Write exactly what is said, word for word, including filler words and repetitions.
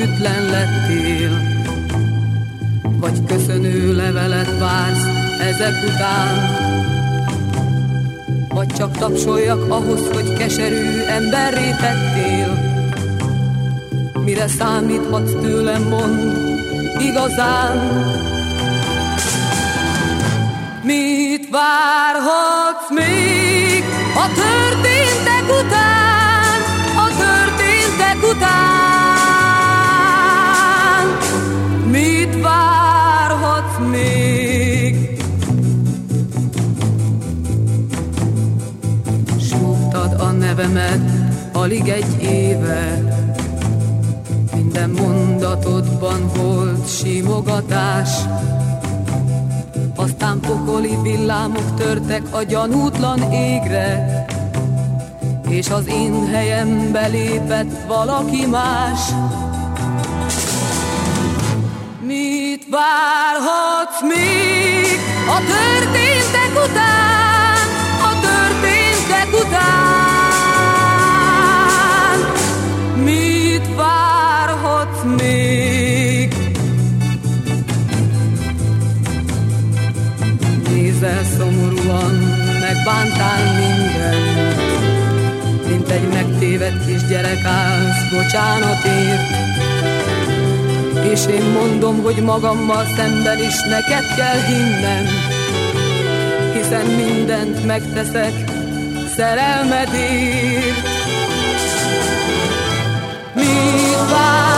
hűtlen lettél, vagy köszönő levelet vársz ezek után, vagy csak tapsoljak ahhoz, hogy keserű emberré tettél. Mire számíthatsz tőlem, mondd igazán? Mit várhatsz még a történtek után, a történtek után? Mit várhatsz még? Súgtad a nevemet alig egy éve, minden mondatodban volt simogatás, aztán pokoli villámok törtek a gyanútlan égre, és az én helyembe lépett valaki más. Mit várhatsz még a történtek után, a történtek után? Mit várhatsz még? Nézel szomorúan, megbántál minden, mint egy megtévedt kisgyerek állsz bocsánatért. És én mondom, hogy magammal szemben is neked kell hinnem, hiszen mindent megteszek szerelmedért. Mit vár?